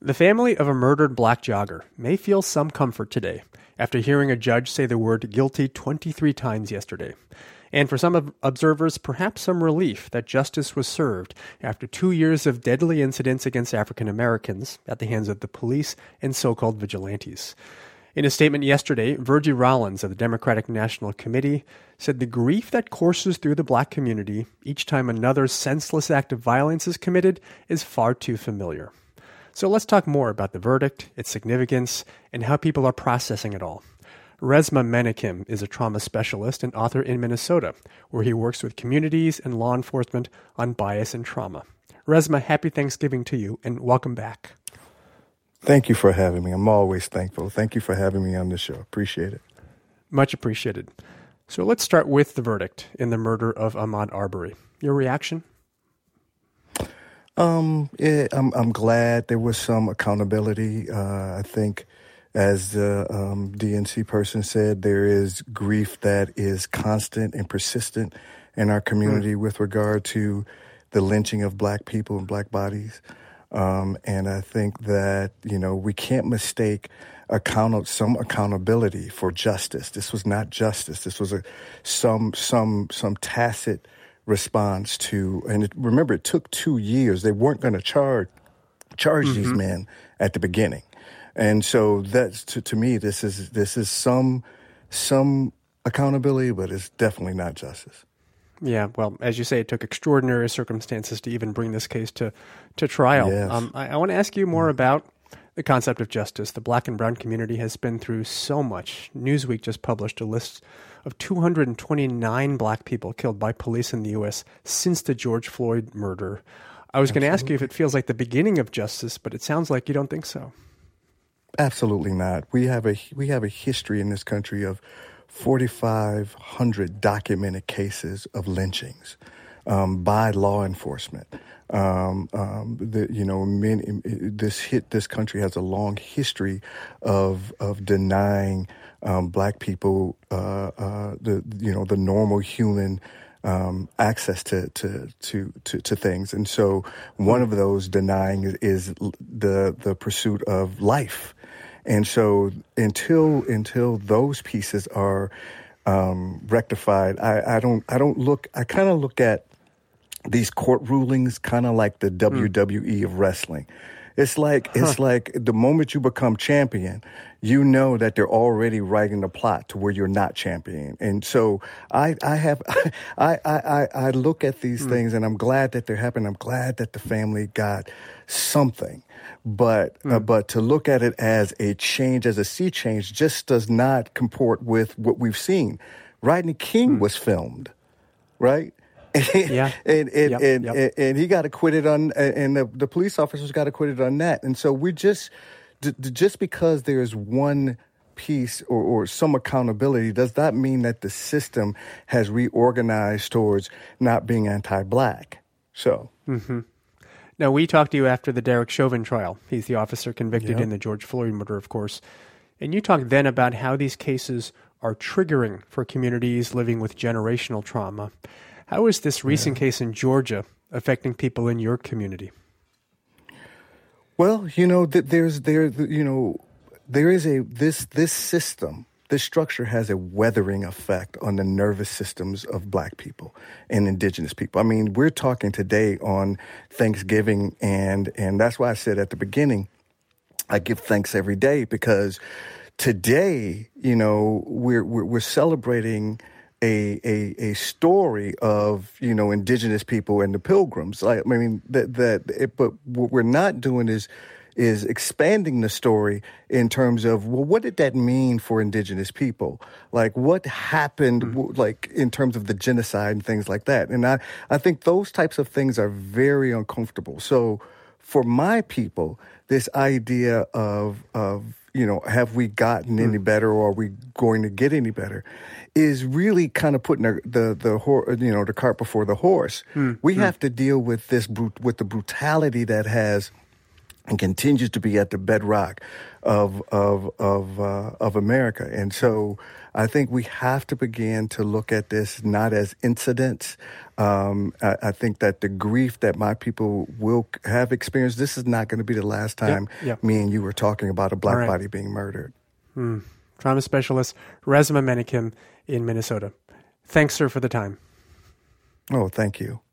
The family of a murdered black jogger may feel some comfort today after hearing a judge say the word guilty 23 times yesterday. And for some observers, perhaps some relief that justice was served after 2 years of deadly incidents against African Americans at the hands of the police and so-called vigilantes. In a statement yesterday, Virgie Rollins of the Democratic National Committee said the grief that courses through the black community each time another senseless act of violence is committed is far too familiar. So let's talk more about the verdict, its significance, and how people are processing it all. Resmaa Menakem is a trauma specialist and author in Minnesota, where he works with communities and law enforcement on bias and trauma. Resmaa, happy Thanksgiving to you, and welcome back. Thank you for having me. I'm always thankful. Thank you for having me on the show. Appreciate it. Much appreciated. So let's start with the verdict in the murder of Ahmaud Arbery. Your reaction? I'm glad there was some accountability. I think, as the DNC person said, there is grief that is constant and persistent in our community with regard to the lynching of black people and black bodies. And I think that, we can't mistake some accountability for justice. This was not justice. This was some tacit response to, and remember, it took 2 years. They weren't going to charge these men at the beginning. And so that's, to me, this is some accountability, but it's definitely not justice. Yeah, well, as you say, it took extraordinary circumstances to even bring this case to trial. Yes. I want to ask you more about the concept of justice. The black and brown community has been through so much. Newsweek just published a list of 229 black people killed by police in the U.S. since the George Floyd murder. I was going to ask you if it feels like the beginning of justice, but it sounds like you don't think so. Absolutely not. We have a history in this country of 4,500 documented cases of lynchings by law enforcement. This country has a long history of denying black people the normal human access to things, and so one of those denying is the pursuit of life. And so until those pieces are rectified, I kind of look at these court rulings kind of like the WWE of wrestling. It's like the moment you become champion, you know that they're already writing the plot to where you're not champion. And so I look at these things, and I'm glad that they're happening. I'm glad that the family got something. But to look at it as a change, as a sea change, just does not comport with what we've seen. Rodney King was filmed, right? Yeah. And he got acquitted on, and the police officers got acquitted on that. And so we just because there's one piece or some accountability does not mean that the system has reorganized towards not being anti-black. So. Mm-hmm. Now, we talked to you after the Derek Chauvin trial. He's the officer convicted in the George Floyd murder, of course. And you talked then about how these cases are triggering for communities living with generational trauma. How is this recent case in Georgia affecting people in your community? Well, this system. This structure has a weathering effect on the nervous systems of black people and indigenous people. I mean, we're talking today on Thanksgiving, and that's why I said at the beginning, I give thanks every day, because today, we're celebrating a story of, indigenous people and the Pilgrims. But what we're not doing is expanding the story in terms of, well, what did that mean for indigenous people? Like, what happened, like, in terms of the genocide and things like that? And I think those types of things are very uncomfortable. So for my people, this idea of have we gotten any better, or are we going to get any better, is really kind of putting the cart before the horse. We have to deal with this with the brutality that has and continues to be at the bedrock of America. And so I think we have to begin to look at this not as incidents. I think that the grief that my people will have experienced, this is not going to be the last time me and you were talking about a black body being murdered. Trauma specialist Resmaa Menakem in Minnesota. Thanks, sir, for the time. Oh, thank you.